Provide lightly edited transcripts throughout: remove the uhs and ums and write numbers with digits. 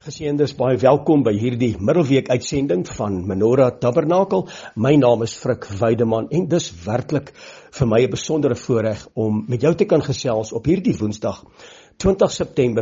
Geseëndes, baie welkom by hierdie middelweek uitsending van Menorah Tabernakel. My naam is Frik Weideman en dis werklik vir my 'n besondere voorreg om met jou te kan gesels op hierdie Woensdag, 20 September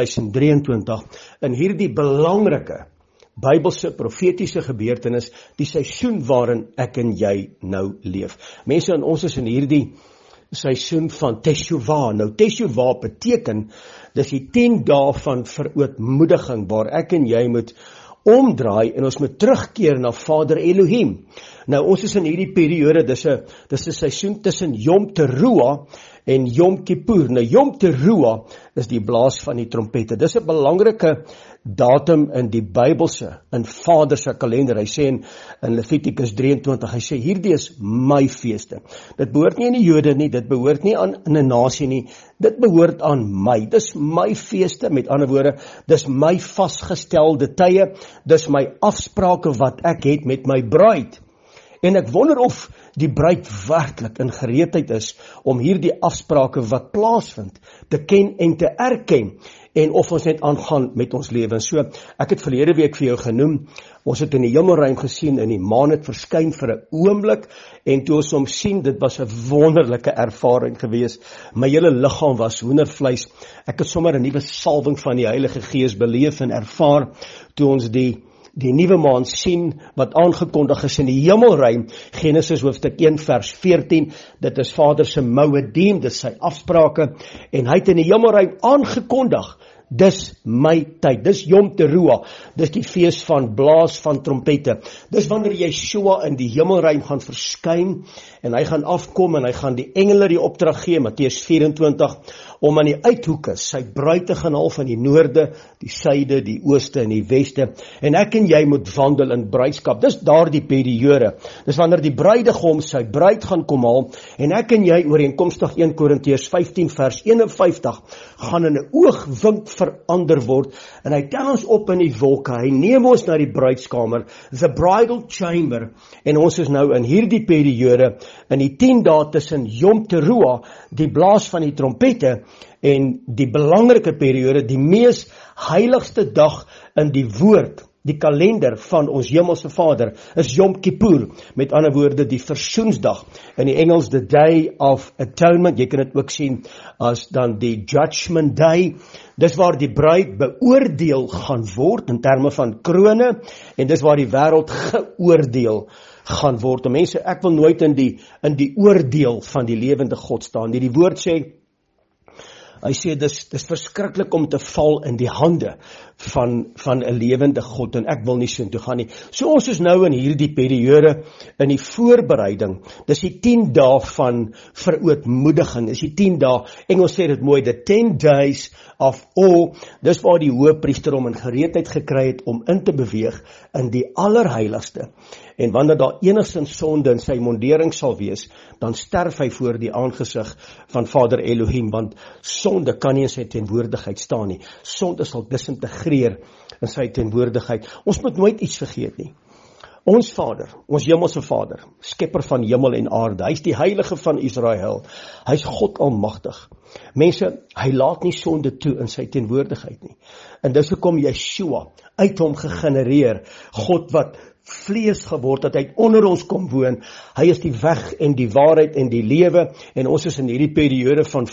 2023, in hierdie belangrike Bybelse profetiese gebeurtenis, die seisoen waarin ek en jy nou leef. Mense, en ons is in hierdie seisoen van Teshuvah. Nou Teshuvah beteken, dis die 10 dae van verootmoediging, waar ek en jy moet omdraai en ons moet terugkeer na Vader Elohim. Nou ons is in hierdie periode, dis 'n seisoen tussen Yom Teruah en Yom Kippur. Nou Yom Teruah is die blaas van die trompette. Dis 'n belangrike datum in die Bybelse, in Vader se kalender. Hy sê in Levitikus 23, hy sê hierdie is my feeste. Dit behoort nie aan die Jode nie, dit behoort nie aan 'n nasie nie, dit behoort aan my. Dis my feeste, met ander woorde, dis my vasgestelde tye, dis my afsprake wat ek het met my bruid. En ek wonder of die bruid werklik in gereedheid is om hierdie afsprake wat plaasvind te ken en te erken, en of ons net aangaan met ons lewe. So, ek het verlede week vir jou genoem, ons het in die hemelruim gesien, en die maan het verskyn vir 'n oomblik, en toe ons hom sien, dit was 'n wonderlike ervaring gewees. My hele liggaam was hoendervleis. Ek het sommer 'n nuwe salwing van die Heilige Gees beleef en ervaar, toe ons die nuwe maan sien, wat aangekondig is in die hemelruim, Genesis hoofstuk 1 vers 14, dit is Vader se Moedim, dit is sy afsprake, en hy het in die hemelruim aangekondig, dis my tyd, dis Yom Teruah, dis die fees van blaas van trompette, dis wanneer Yeshua in die hemelruim gaan verskyn, en hy gaan afkom, en hy gaan die engele die opdrag gee, Matteus 24, om aan die uithoeke sy bruid te gaan haal van die noorde, die suide, die ooste en die weste, en ek en jy moet wandel in bruidskap. Dis daardie periode, dis wanneer die bruidegom sy bruid gaan kom haal, en ek en jy ooreenkomstig 1 Korintiërs 15 vers 51, gaan in 'n oogwink verander word, en hy tel ons op in die wolke, hy neem ons na die bruidskamer, the bridal chamber, en ons is nou in hierdie periode, in die 10 dae tussen Yom Teruah, die blaas van die trompette, en die belangrike periode, die mees heiligste dag in die woord, die kalender van ons hemelse Vader, is Yom Kippur, met ander woorde die versoensdag, in die Engels the Day of Atonement, jy kan dit ook sien as dan die Judgment Day, dis waar die bruid beoordeel gaan word, in terme van krone, en dis waar die wêreld geoordeel gaan word. En mense, ek wil nooit in die oordeel van die lewende God staan nie. Die woord sê, hy sê, dis verskriklik om te val in die hande van 'n lewende God, en ek wil nie so toe gaan nie. So ons is nou in hierdie periode, in die voorbereiding, dis die 10 dae van verootmoediging, dis die 10 dae, Engels sê dit mooi, the 10 days of awe, dis waar die hoëpriester hom in gereedheid gekry het, om in te beweeg, in die allerheiligste, en wanneer daar enigstens sonde in sy mondering sal wees, dan sterf hy voor die aangesig van Vader Elohim, want sonde kan nie in sy teenwoordigheid staan nie. Sonde sal disintegreer in sy teenwoordigheid. Ons moet nooit iets vergeet nie. Ons Vader, ons hemelse Vader, skepper van hemel en aarde, hy is die heilige van Israel, hy is God almagtig. Mense, hy laat nie sonde toe in sy teenwoordigheid nie. En dis hoekom Yeshua uit hom gegenereer, God wat vlees geword, dat hy onder ons kom woon. Hy is die weg en die waarheid en die lewe, en ons is in hierdie periode van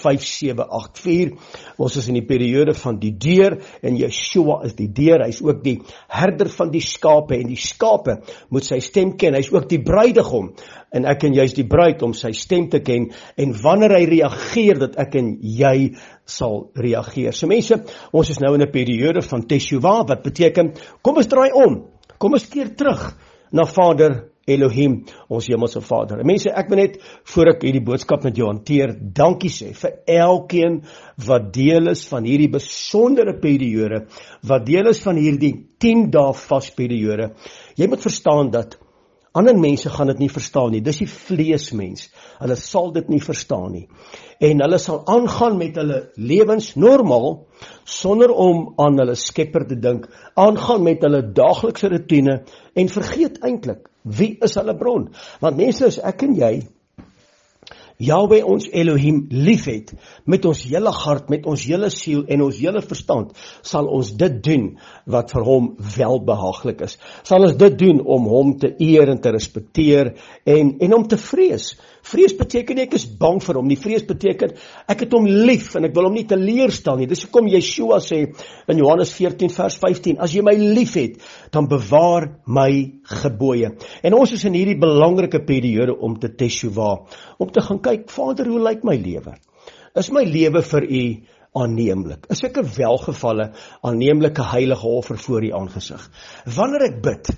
5784, ons is in die periode van die deur, en Yeshua is die deur, hy is ook die herder van die skape, en die skape moet sy stem ken, hy is ook die bruidegom, en ek en jy is die bruid om sy stem te ken, en wanneer hy reageer, dat ek en jy sal reageer. So mense, ons is nou in 'n periode van Teshuvah, wat beteken, kom ons draai om, kom ons keer terug na Vader Elohim, ons hemelse Vader. En mense, ek wil net, voor ek hierdie boodskap met jou hanteer, dankie sê vir elkeen wat deel is van hierdie besondere periode, wat deel is van hierdie 10 dae vasperiode. Jy moet verstaan dat ander mense gaan dit nie verstaan nie, dis die vleesmens, hulle sal dit nie verstaan nie, en hulle sal aangaan met hulle lewens normaal, sonder om aan hulle skepper te dink, aangaan met hulle daaglikse routine, en vergeet eintlik, wie is hulle bron? Want mense, is ek en jy, Yahweh ons Elohim liefhet, met ons hele hart, met ons hele siel en ons hele verstand, sal ons dit doen wat vir hom welbehaaglik is. Sal ons dit doen om hom te eer en te respekteer en om te vrees. Vrees beteken nie ek is bang vir hom nie, vrees beteken ek het hom lief en ek wil hom nie teleurstel nie. Dis hoekom Yeshua sê in Johannes 14 vers 15, as jy my lief het, dan bewaar my gebooie. En ons is in hierdie belangrike periode om te teshuva, om te gaan kyk, Vader, hoe lyk my lewe? Is my lewe vir u aanneemlik? Is ek 'n welgevalle, aanneemlike heilige offer voor u aangesig? Wanneer ek bid,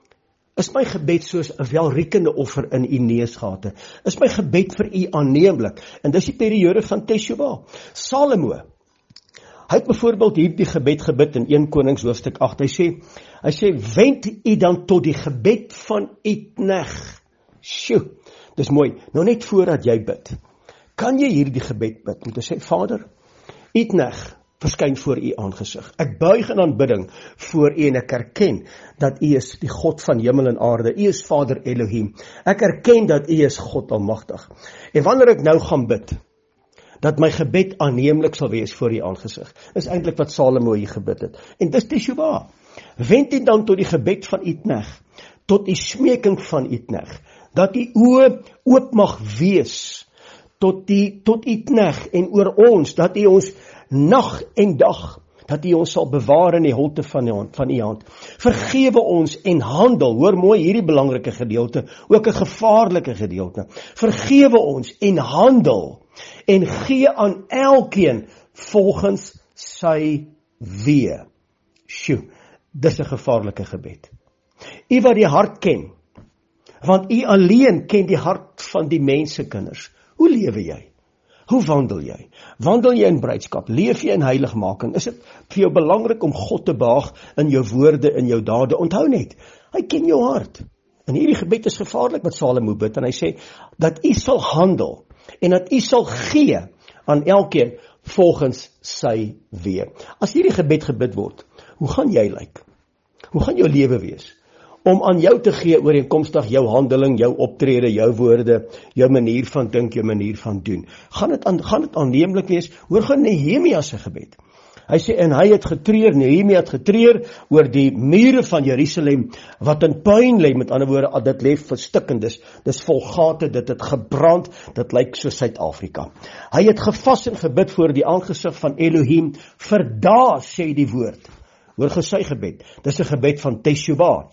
is my gebed soos 'n welriekende offer in u neusgate? Is my gebed vir u aanneemlik? En dis die periode van teshuva. Salomo, hy het byvoorbeeld hierdie gebed gebid in 1 Konings hoofstuk 8. Hy sê, wend u dan tot die gebed van Itneg. Sjoe, dis mooi. Nou net voordat jy bid, kan jy hierdie gebed bid om te sê, Vader, Itneg verskyn voor u aangesig. Ek buig in aanbidding voor u en ek erken dat u is die God van hemel en aarde. U is Vader Elohim. Ek erken dat u is God almagtig. En wanneer ek nou gaan bid, dat my gebed aanneemlik sal wees voor u aangesig. Dis eintlik wat Salomo hier gebid het. En dis teshuva. Wend u dan tot die gebed van Itneg, tot die smeking van Itneg, dat die oë oop mag wees tot Itneg en oor ons, dat u ons nag en dag, dat u ons sal bewaar in die holte van u hand. Vergewe ons en handel, hoor mooi hierdie belangrike gedeelte, ook 'n gevaarlike gedeelte. Vergewe ons en handel en gee aan elkeen volgens sy weë. Sjoe, dis 'n gevaarlike gebed. U wat die hart ken, want u alleen ken die hart van die mensekinders. Hoe lewe jy? Hoe wandel jy? Wandel jy in bruidskap? Leef jy in heiligmaking? Is dit vir jou belangrik om God te behaag in jou woorde, in jou dade? Onthou net, hy ken jou hart. En hierdie gebed is gevaarlik wat Salomo bid, en hy sê, dat u sal handel, en dat u sal gee aan elkeen volgens sy weë. As hierdie gebed gebid word, hoe gaan jy lyk? Hoe gaan jou lewe wees? Om aan jou te gee ooreenkomstig jou handeling, jou optrede, jou woorde, jou manier van dink, jou manier van doen. Gaan dit aanneemlik wees? Hoor gaan Nehemia se gebed. Hy sê, en hy het getreur, Nehemia het getreur oor die mure van Jerusalem, wat in puin lê, met ander woorde, dit lê verstikkend, dis vol gate, dit het gebrand, dit lyk so Suid-Afrika. Hy het gevas en gebid voor die aangesig van Elohim, vir dae, sê die woord. Hoor gou sy gebed, dis 'n gebed van teshuva.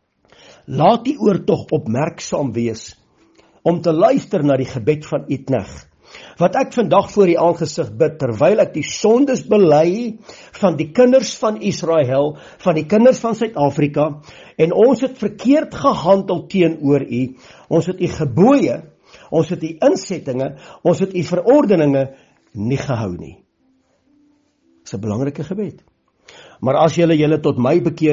Laat die oor tog opmerksaam wees, om te luister na die gebed van Itneg, wat ek vandag voor die aangesig bid, terwyl ek die sondes bely van die kinders van Israel, van die kinders van Suid-Afrika, en ons het verkeerd gehandel teenoor u, ons het u gebooie, ons het u insettinge, ons het u verordeninge nie gehou nie. Dis 'n belangrike gebed. Maar as julle tot my bekeer,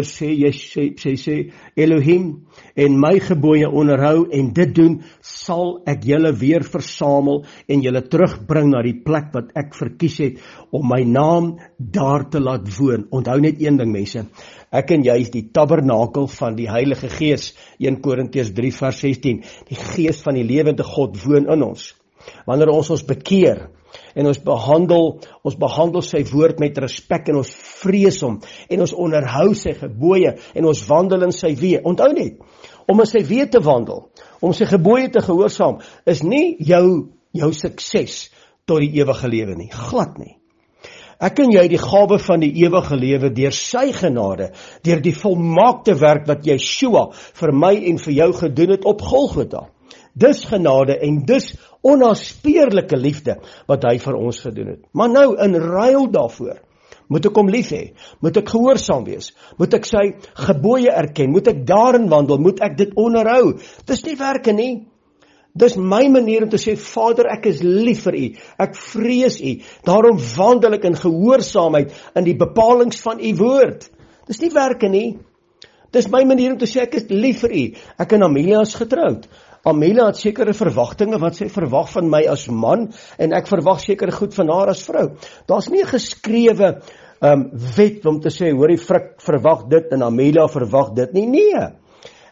sê Elohim, en my gebooie onderhou, en dit doen, sal ek julle weer versamel, en julle terugbring na die plek wat ek verkies het, om my naam daar te laat woon. Onthou net een ding, mense, ek en jy is die tabernakel van die Heilige Gees, 1 Korintiërs 3 vers 16, die Gees van die lewende God woon in ons. Wanneer ons bekeer, en ons behandel sy woord met respek, en ons vrees hom, en ons onderhou sy gebooie, en ons wandel in sy weë. Onthou net, om in sy weë te wandel, om sy gebooie te gehoorsaam, is nie jou sukses tot die ewige lewe nie, glad nie. Ek en jy die gawe van die ewige lewe deur sy genade, deur die volmaakte werk wat Yeshua vir my en vir jou gedoen het op Golgotha. Dis genade en dis onnaspeurlike liefde wat hy vir ons gedoen het. Maar nou, in ruil daarvoor, moet ek hom lief hê, moet ek gehoorsaam wees, moet ek sy gebooie erken, moet ek daarin wandel, moet ek dit onderhou. Dis nie werke nie. Dis my manier om te sê, Vader, ek is lief vir u, ek vrees u, daarom wandel ek in gehoorsaamheid in die bepalings van u woord. Dis nie werke nie. Dis my manier om te sê, ek is lief vir u. Ek en Amelia is getroud. Amelia het sekere verwagtinge wat sy verwag van my as man, en ek verwag sekere goed van haar as vrou. Daar's nie 'n geskrewe wet om te sê, hoor die Frik verwag dit en Amelia verwag dit nie. Nee,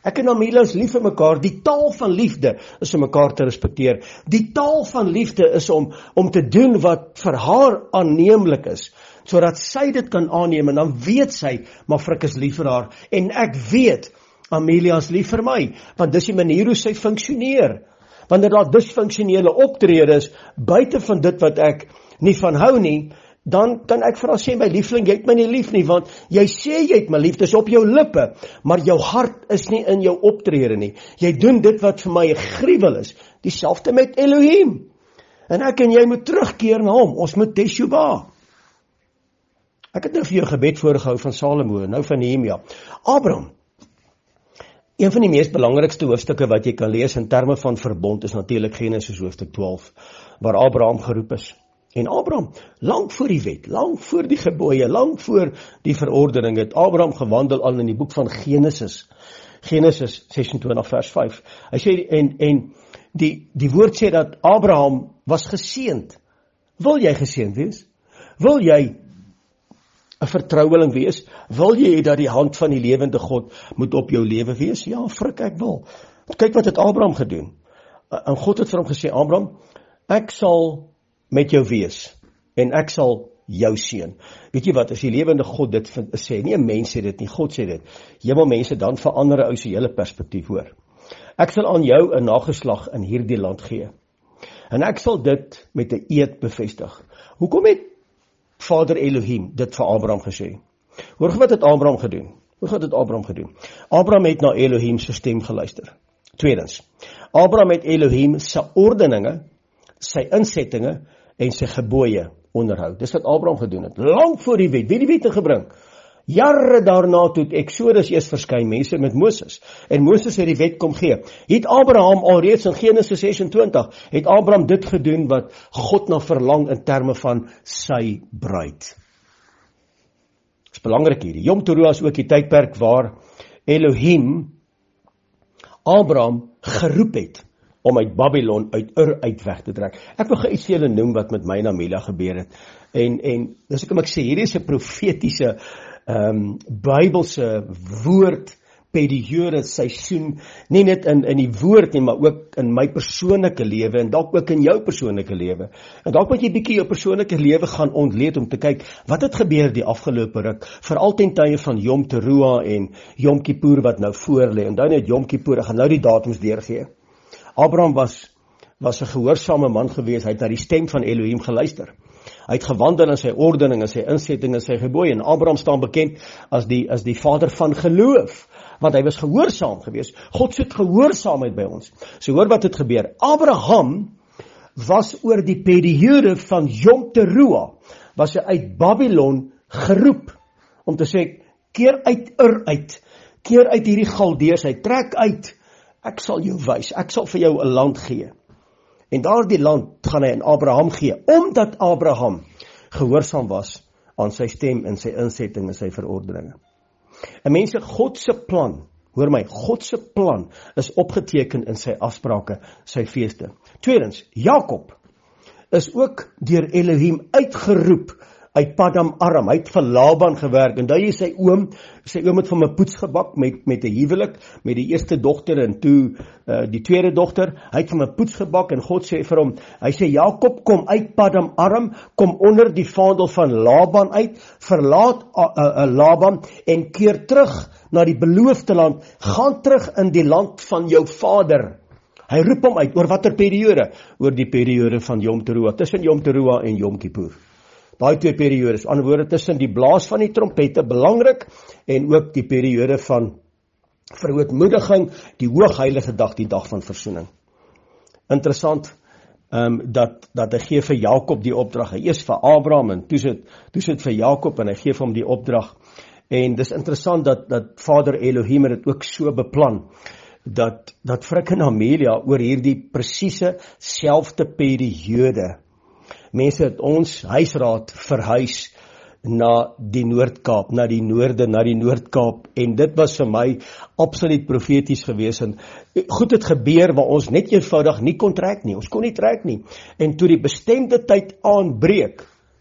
Ek en Amelia is lief vir mekaar. Die taal van liefde is om mekaar te respekteer. Die taal van liefde is om te doen wat vir haar aanneemlik is, sodat sy dit kan aanneem, en dan weet sy, maar Frik is lief vir haar, en ek weet, Amelia is lief vir my, want dis die manier hoe sy funksioneer. Wanneer daar dysfunksionele optrede is, buite van dit wat ek nie van hou nie, dan kan ek vir haar sê, my liefling, jy het my nie lief nie, want jy sê jy het my lief, dis op jou lippe, maar jou hart is nie in jou optrede nie. Jy doen dit wat vir my 'n gruwel is. Dieselfde met Elohim. En ek en jy moet terugkeer na hom. Ons moet Teshuvah. Ek het nou vir jou gebed voorgehou van Salomo, nou van Nehemia. Abraham. Een van die mees belangrikste hoofstukke wat jy kan lees in terme van verbond is natuurlik Genesis hoofstuk 12, waar Abraham geroep is. En Abraham, lang voor die wet, lang voor die gebooie, lang voor die verordening, het Abraham gewandel al in die boek van Genesis. Genesis 26 vers 5. Hy sê, en die woord sê dat Abraham was geseënd. Wil jy geseënd wees? Wil jy 'n vertroueling wees? Wil jy dat die hand van die lewende God moet op jou lewe wees? Ja, Frik, ek wil. Kyk wat het Abraham gedoen. En God het vir hom gesê, Abraham, ek sal met jou wees, en ek sal jou seën. Weet jy wat, as die lewende God dit sê, nie 'n mens sê dit nie, God sê dit, hemelmense, dan verander 'n ou se hele perspektief, hoor. Ek sal aan jou 'n nageslag in hierdie land gee, en ek sal dit met 'n eed bevestig. Hoekom het Vader Elohim dit vir Abraham gesê? Hoor wat het Abraham gedoen? Abraham het na Elohim se stem geluister. Tweedens, Abraham het Elohim se ordeninge, sy insettinge en sy gebooie onderhou. Dis wat Abraham gedoen het. Lang voor die wet. Wie die wet gebring? Jare daarna toe Exodus eers verskyn, mense met Moses. En Moses het die wet kom gee. Het Abraham alreeds in Genesis 26, het Abraham dit gedoen wat God na verlang in terme van sy bruid. Dis belangrik hier. Yom Teruah is ook die tydperk waar Elohim Abraham geroep het om uit Babylon, uit Ur uit weg te trek. Ek wil iets vir julle noem wat met my en Amelia gebeur het. En dis ek sê, hierdie is 'n profetiese Bybelse woord, periode, seisoen, nie net in die woord nie, maar ook in my persoonlike lewe, en dalk ook in jou persoonlike lewe. En dalk moet jy bietjie jou persoonlike lewe gaan ontleed om te kyk, wat het gebeur die afgelope ruk, veral ten tye van Yom Teruah en Yom Kippur wat nou voorlê. En dan het Yom Kippur, ek gaan nou die datums deurgee. Abraham was 'n gehoorsame man gewees, hy het na die stem van Elohim geluister. Hy het gewandel in sy ordening, sy insetting en sy gebooie, en Abraham staan bekend as die vader van geloof, want hy was gehoorsaam gewees. God soek gehoorsaamheid by ons. So hoor wat het gebeur. Abraham was oor die periode van Yom Teruah, was hy uit Babylon geroep, om te sê, keer uit Ur uit, keer uit hierdie Galdeërs uit, trek uit, ek sal jou wys, ek sal vir jou 'n land gee. En daardie land gaan hy aan Abraham gee, omdat Abraham gehoorsaam was aan sy stem en sy insetting en sy verordeninge. En mense, God se plan, hoor my, God se plan is opgeteken in sy afsprake, sy feeste. Tweedens, Jakob is ook deur Elohim uitgeroep uit Paddan Aram. Hy het vir Laban gewerk, en daai is sy oom het van 'n poets gebak met 'n huwelik, met die eerste dogter en toe die tweede dogter. Hy het van 'n poets gebak, en God sê vir hom, hy sê, Jakob, kom uit Paddan Aram, kom onder die vaandel van Laban uit, verlaat Laban en keer terug na die beloofde land, gaan terug in die land van jou vader. Hy roep hom uit, oor watter periode? Oor die periode van Yom Teruah, tussen Yom Teruah en Yom Kippur. Daai twee periodes, aan die woorde tussen die blaas van die trompette, belangrik, en ook die periode van verootmoediging, die hoogheilige dag, die dag van versoening. Interessant, dat hy gee vir Jakob die opdrag, hy eers vir Abraham, en toe sit vir Jakob, en hy gee vir hom die opdrag, en dis interessant, dat Vader Elohim het dit ook so beplan, dat Frik en Amelia, oor hierdie presiese selfde periode, mense het ons huisraad verhuis na die Noord-Kaap, na die Noord-Kaap, en dit was vir my absoluut profeties gewees, en goed het gebeur, waar ons net eenvoudig nie kon trek nie, ons kon nie trek nie, en toe die bestemde tyd aanbreek,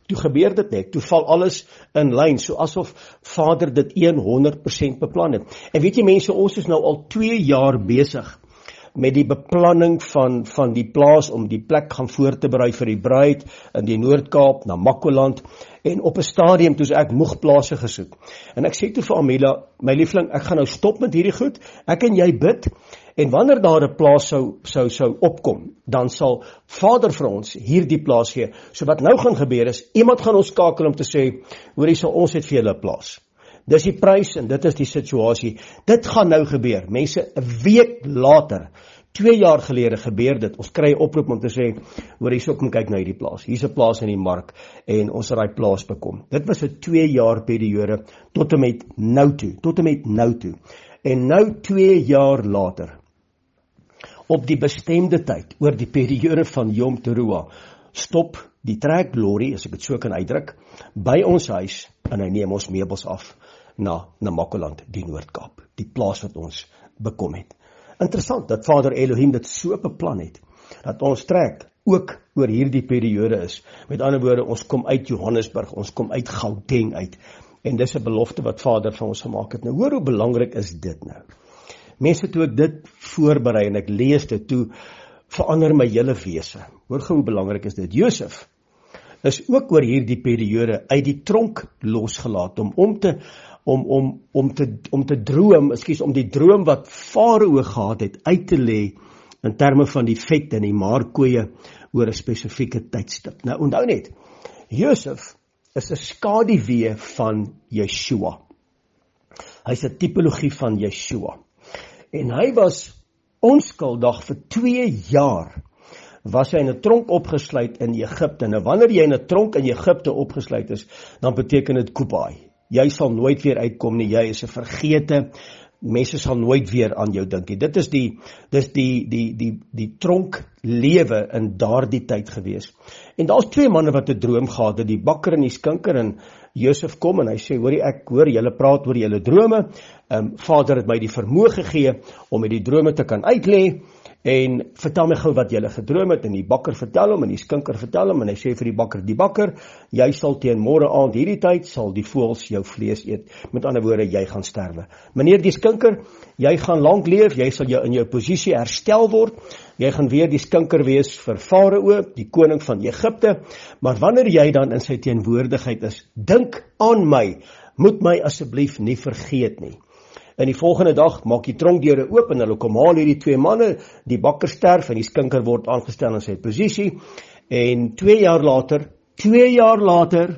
toe gebeur dit net, toe val alles in lyn, so asof Vader dit 100% beplan het. En weet jy mense, ons is nou al 2 jaar besig met die beplanning van die plaas om die plek gaan voor te berei vir die bruid in die Noord-Kaap, na Makwaland, en op 'n stadium toe ek moeg plase gesoek. En ek sê toe vir Amela, my liefling, ek gaan nou stop met hierdie goed, ek en jy bid, en wanneer daar 'n plaas sou opkom, dan sal Vader vir ons hierdie plaas gee. So wat nou gaan gebeur is, iemand gaan ons skakel om te sê, hoorie, so ons het vir julle 'n plaas. Dis die prys en dit is die situasie. Dit gaan nou gebeur. Mense, 'n week later, 2 jaar gelede gebeur dit. Ons kry 'n oproep om te sê, hoor, hierso kom kyk na hierdie plaas. Hier's 'n plaas in die mark en ons het daai plaas bekom. Dit was 'n 2 jaar periode tot en met nou toe. En nou 2 jaar later, op die bestemde tyd, oor die periode van Yom Teruah, stop die treklorry, as ek dit so kan uitdruk, by ons huis en hy neem ons meubels af na Makwaland, die Noord-Kaap, die plaas wat ons bekom het. Interessant dat Vader Elohim dit so beplan het, dat ons trek ook oor hierdie periode is. Met ander woorde, ons kom uit Johannesburg, ons kom uit Gauteng uit, en dis 'n belofte wat Vader vir ons gemaak het. Nou hoor hoe belangrik is dit nou. Mense, toe ek dit voorberei en ek lees dit toe, verander my hele wese. Hoor hoe belangrik is dit. Josef is ook oor hierdie periode uit die tronk losgelaat om te droom, om die droom wat Farao gehad het uit te lê in terme van die vet en die maarkoeie oor 'n spesifieke tydstip. Nou onthou net, Josef is 'n skaduwee van Yeshua. Hy's 'n tipologie van Yeshua. En hy was onskuldig vir 2 jaar. Was hy in 'n tronk opgesluit in Egipte. Nou wanneer jy in 'n tronk in Egipte opgesluit is, dan beteken dit kupai. Jy sal nooit weer uitkom nie, jy is 'n vergete, mense sal nooit weer aan jou dink nie. Dit is die tronk lewe in daardie tyd gewees. En daar's 2 manne wat 'n droom gehad het, die bakker en die skinker, en Josef kom en hy sê, hoorie, ek hoor julle praat oor julle drome, Vader het my die vermoë gegee om met die drome te kan uitlê, en vertel my gou wat julle gedroom het, en die bakker vertel hom, en die skinker vertel hom, en hy sê vir die bakker, jy sal teen môre aand hierdie tyd, sal die voëls jou vlees eet, met ander woorde, jy gaan sterwe. Meneer die skinker, jy gaan lank leef, jy sal in jou posisie herstel word, jy gaan weer die skinker wees vir Farao, die koning van Egipte, maar wanneer jy dan in sy teenwoordigheid is, dink aan my, moet my asseblief nie vergeet nie. En die volgende dag maak die tronkdeure oop en hulle kom haal hierdie 2 manne, die bakker sterf en die skinker word aangestel in sy posisie, en 2 jaar later,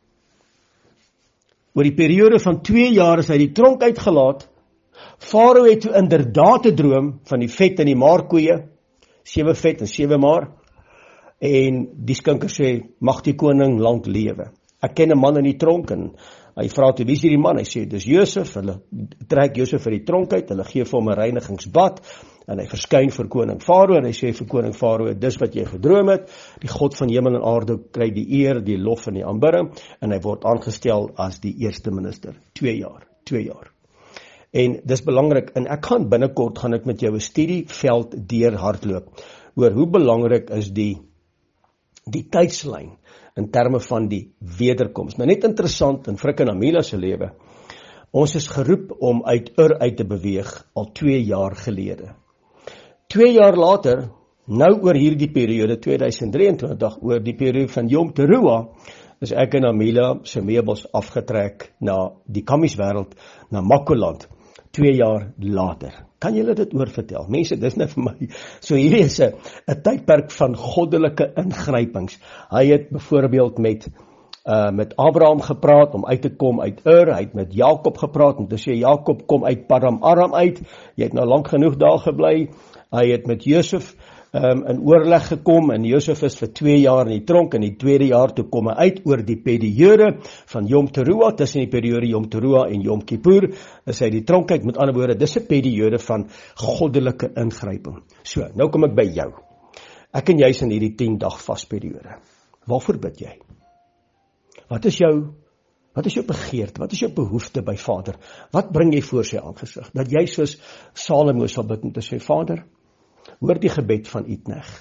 oor die periode van 2 jaar is hy die tronk uitgelaat. Farao het toe inderdaad 'n droom van die vet en die maarkoeie, 7 vet en 7 maar, en die skinker sê, mag die koning lank lewe. Ek ken 'n man in die tronk, en hy vra toe, wie is hierdie man? Hy sê, dis Josef. Hulle trek Josef vir die tronk uit, hulle gee vir hom 'n reinigingsbad, en hy verskyn vir koning Farao, en hy sê vir koning Farao, dis wat jy gedroom het, die God van hemel en aarde kry die eer, die lof en die aanbidding, en hy word aangestel as die eerste minister. 2 jaar. En dis belangrik, en ek gaan binnekort met jou 'n studieveld deur hardloop, oor hoe belangrik is die tydslyn, in terme van die wederkoms. Nou net interessant, in Frik en Amela se lewe, ons is geroep om uit uit te beweeg, al 2 jaar gelede. 2 jaar later, nou oor hierdie periode, 2023, oor die periode van Yom Teruah, is ek en Amela se meubels afgetrek na die Kammieswêreld, na Makwaland, 2 jaar later. Kan julle dit oorvertel? Mense, dis net vir my, so hierdie is 'n tydperk van goddelike ingrypings. Hy het byvoorbeeld met Abraham gepraat om uit te kom uit Ur, hy het met Jakob gepraat om te sê, Jakob, kom uit Padan Aram uit, jy het nou lank genoeg daar gebly. Hy het met Josef in oorleg gekom, en Josef is vir 2 jaar in die tronk, en die 2de jaar toe kom hy uit oor die periode van Yom Teruah, tussen die periode Yom Teruah en Yom Kippur, is hy die tronk uit, met ander woorde, dis 'n periode van goddelike ingryping. So, nou kom ek by jou. Ek en jy is in hierdie 10-dag vasperiode. Waarvoor bid jy? Wat is jou begeerte? Wat is jou behoefte by Vader? Wat bring jy voor sy aangesig? Dat jy soos Salomo sal bid om te sê, Vader, hoor die gebed van Itneg.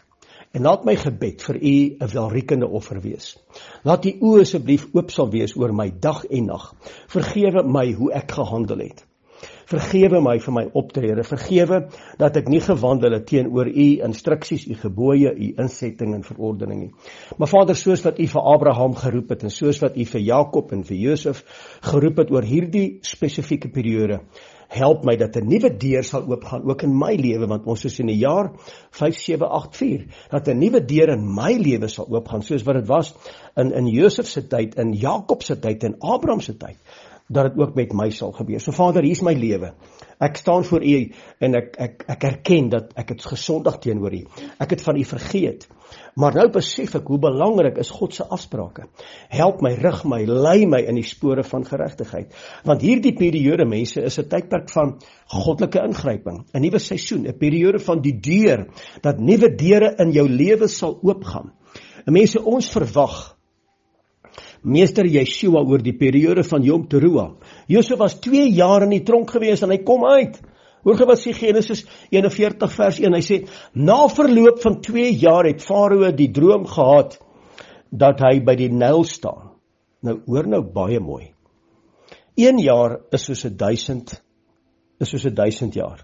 En laat my gebed vir u 'n welriekende offer wees. Laat u oë asseblief oop sal wees oor my dag en nag. Vergewe my hoe ek gehandel het. Vergewe my vir my optrede. Vergewe dat ek nie gewandel het teenoor u instruksies, u gebooie, u insetting en verordening nie. Maar Vader, soos wat u vir Abraham geroep het en soos wat u vir Jakob en vir Josef geroep het oor hierdie spesifieke periode, help my dat 'n nuwe deur sal oopgaan, ook in my lewe, want ons is in die jaar 5784, dat 'n nuwe deur in my lewe sal oopgaan, soos wat dit was in Josef se tyd, in Jakob se tyd, in Abraham se tyd, dat dit ook met my sal gebeur. So Vader, hier is my lewe. Ek staan voor u en ek erken dat ek het gesondig teenoor u. Ek het van u vergeet. Maar nou besef ek hoe belangrik is God se afsprake. Help my, rig my, lei my in die spore van geregtigheid. Want hierdie periode, mense, is 'n tydperk van goddelike ingryping, 'n nuwe seisoen, 'n periode van die deur, dat nuwe deure in jou lewe sal oopgaan. En mense, ons verwag Meester Yeshua oor die periode van Yom Teruah. Josef was 2 jaar in die tronk gewees en hy kom uit. Hoor jy wat sê Genesis 41 vers 1, hy sê, na verloop van 2 jaar het Farao die droom gehad, dat hy by die Nyl staan. Nou, hoor nou baie mooi. 1 jaar is soos 1000 jaar.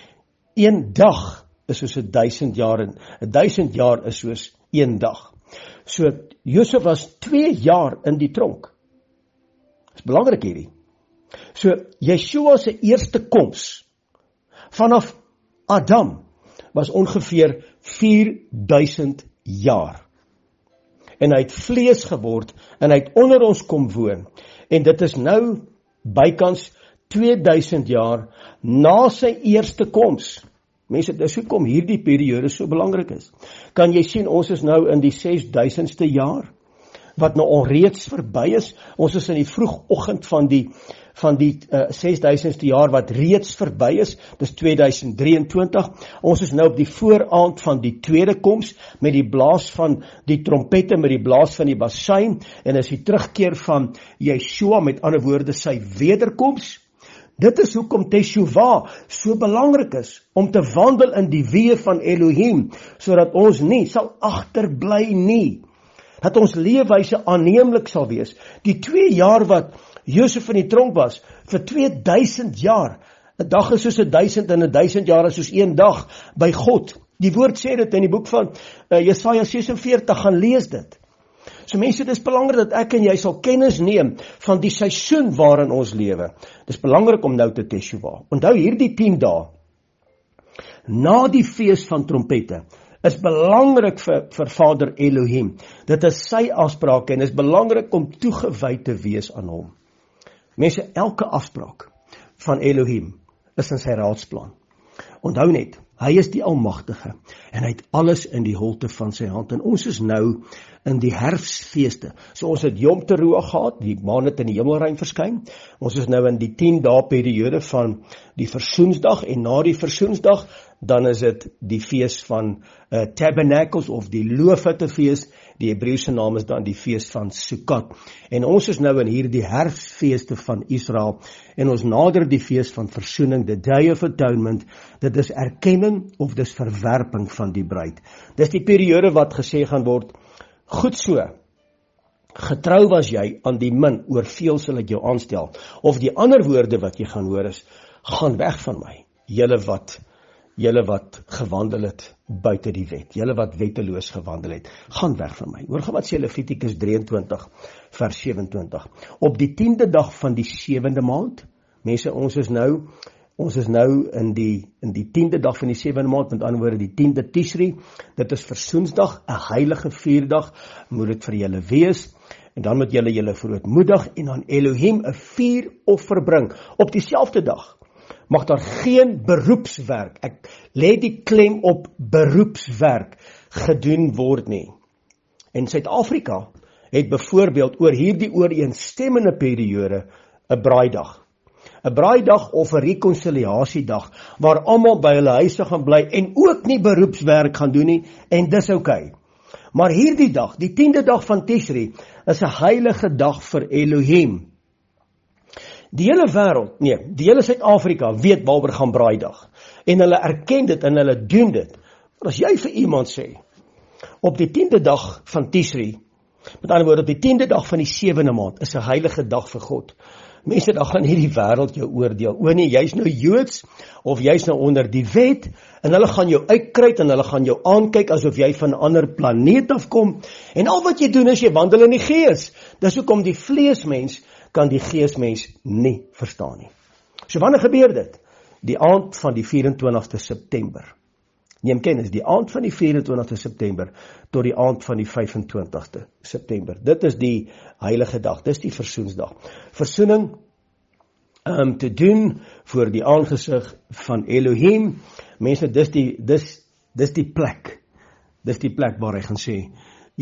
1 dag is soos 1000 jaar, en 1000 jaar is soos 1 dag. So, Josef was 2 jaar in die tronk. Dit is belangrik hierdie. So, Yeshua se eerste koms, vanaf Adam, was ongeveer 4000 jaar. En hy het vlees geword, en hy het onder ons kom woon. En dit is nou, bykans 2000 jaar, na sy eerste koms. Mense, dis hoekom hierdie periode so belangrik is. Kan jy sien, ons is nou in die 6000ste jaar, wat nou alreeds verby is. Ons is in die vroegoggend van die 6000ste jaar, wat reeds verby is. Dis 2023. Ons is nou op die vooraand van die tweede koms, met die blaas van die trompette, met die blaas van die basuin, en is die terugkeer van Yeshua, met ander woorde, sy wederkoms. Dit is hoekom Teshuvah so belangrik is, om te wandel in die weë van Elohim, sodat ons nie sal agterbly nie, dat ons leefwyse aanneemlik sal wees. Die 2 jaar wat Josef in die tronk was, vir 2000 jaar, 'n dag is soos 1000 en 1000 jaar is soos 1 dag by God. Die woord sê dit in die boek van Jesaja 46, gaan lees dit. So mense, dit is belangrik dat ek en jy sal kennis neem van die seisoen waarin ons lewe. Dit is belangrik om nou te Teshuvah. Onthou hierdie 10 dae, na die fees van trompette, is belangrik vir Vader Elohim. Dit is sy afspraak en is belangrik om toegewy te wees aan hom. Mense, elke afspraak van Elohim is in sy raadsplan. Onthou net, hy is die Almagtige en hy het alles in die holte van sy hand. En ons is nou in die herfsfeeste. So ons het Yom Teruah gehad, die maan het in die hemelruim verskyn. Ons is nou in die 10 dae periode van die versoensdag, en na die versoensdag, dan is dit die fees van Tabernacles, of die Loofhuttefees. Die Hebreëse naam is dan die fees van Sukkot. En ons is nou in hierdie herfsfeeste van Israel, en ons nader die fees van versoening, the Day of Atonement. Dit is erkenning of dis verwerping van die bruid. Dis die periode wat gesê gaan word, goed so, getrou was jy aan die min, oor veel sal ek jou aanstel. Of die ander woorde wat jy gaan hoor is, gaan weg van my, julle wat gewandel het buite die wet, julle wat wetteloos gewandel het, gaan weg van my. Hoor wat sê Levitikus 23 vers 27. Op die 10de dag van die 7de maand, mense, ons is nou in die 10de dag van die 7de maand, met ander woorde die 10de Tisri, dit is versoensdag, 'n heilige vierdag, moet dit vir julle wees, en dan moet julle verootmoedig, en aan Elohim 'n vuuroffer bring, op dieselfde dag. Mag daar geen beroepswerk, ek lê die klem op beroepswerk, gedoen word nie. En Suid-Afrika het byvoorbeeld oor hierdie ooreenstemmende periode 'n braaidag. 'n braaidag of 'n rekonsiliasiedag, waar almal by hulle huise gaan bly, en ook nie beroepswerk gaan doen nie, en dis okay. Maar hierdie dag, die 10de dag van Tisri, is 'n heilige dag vir Elohim. Die hele wêreld, die hele Suid-Afrika weet waaroor gaan braaidag. En hulle erken dit en hulle doen dit. Maar as jy vir iemand sê, Op die 10de dag van Tisri, met ander woorde, op die 10de dag van die 7de maand, is 'n heilige dag vir God. Mense, dan gaan hierdie wêreld jou oordeel. O nee, jy's nou Joods, of jy's nou onder die wet, en hulle gaan jou uitkruit, en hulle gaan jou aankyk, asof jy van 'n ander planeet afkom, en al wat jy doen is, jy wandel in die gees. Dis hoekom die vleesmens, kan die geesmens nie verstaan nie. So wanneer gebeur dit? Die aand van die 24ste September. Neem kennis, die aand van die 24ste September, tot die aand van die 25ste September. Dit is die heilige dag, dit is die versoensdag. Versoening te doen voor die aangesig van Elohim. Mense, dis die plek. Dis die plek waar hy gaan sê,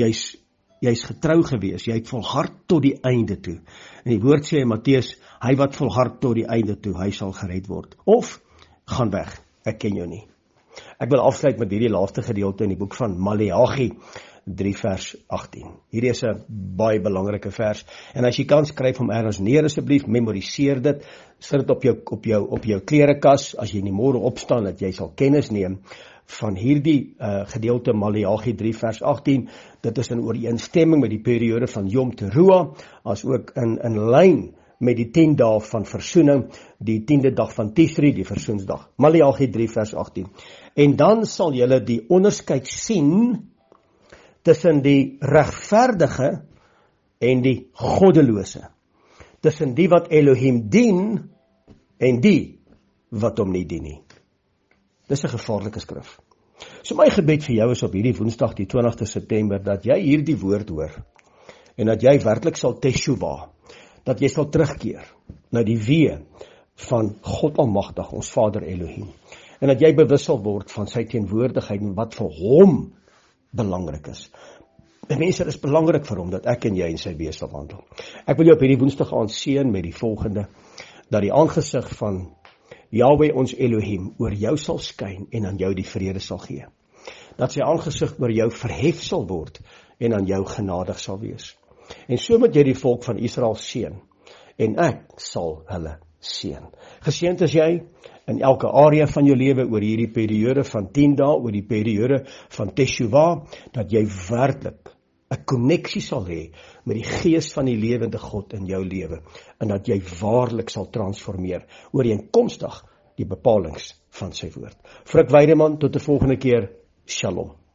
jy's getrou gewees, jy het volhard tot die einde toe. En die woord sê in Matteus, hy wat volhard tot die einde toe, hy sal gered word. Of, gaan weg, ek ken jou nie. Ek wil afsluit met hierdie laaste gedeelte in die boek van Maleagi, 3 vers 18. Hierdie is 'n baie belangrike vers, en as jy kan, skryf hom ergens neer asseblief, memoriseer dit, sit dit op jou klerekas, as jy in die môre opstaan, dat jy sal kennis neem van hierdie gedeelte Maleagi 3 vers 18, dit is in ooreenstemming met die periode van Yom Teruah, as ook in lyn met die 10 dae van versoening, die 10de dag van Tisri, die versoensdag. Maleagi 3 vers 18. En dan sal julle die onderskeid sien tussen die regverdige en die goddelose. Tussen die wat Elohim dien en die wat hom nie dien nie. Dis 'n gevaarlike skrif. So my gebed vir jou is op hierdie Woensdag, die 20ste September, dat jy hierdie woord hoor, en dat jy werklik sal teshuva, dat jy sal terugkeer na die weë van God Almagtig, ons Vader Elohim, en dat jy bewus sal word van sy teenwoordigheid en wat vir hom belangrik is. En mense, dit is belangrik vir hom dat ek en jy in sy weë sal wandel. Ek wil jou op hierdie Woensdag aanseën met die volgende, dat die aangesig van Yahweh ons Elohim oor jou sal skyn en aan jou die vrede sal gee. Dat sy aangesig oor jou verhef sal word en aan jou genadig sal wees. En so moet jy die volk van Israel seën, en ek sal hulle seën. Geseënd is jy in elke area van jou lewe oor hierdie periode van 10 dae, oor die periode van Teshuvah, dat jy werklik 'n koneksie sal hê met die gees van die lewende God in jou lewe, en dat jy waarlik sal transformeer ooreenkomstig die bepalings van sy woord. Frik Weideman, tot die volgende keer, Shalom.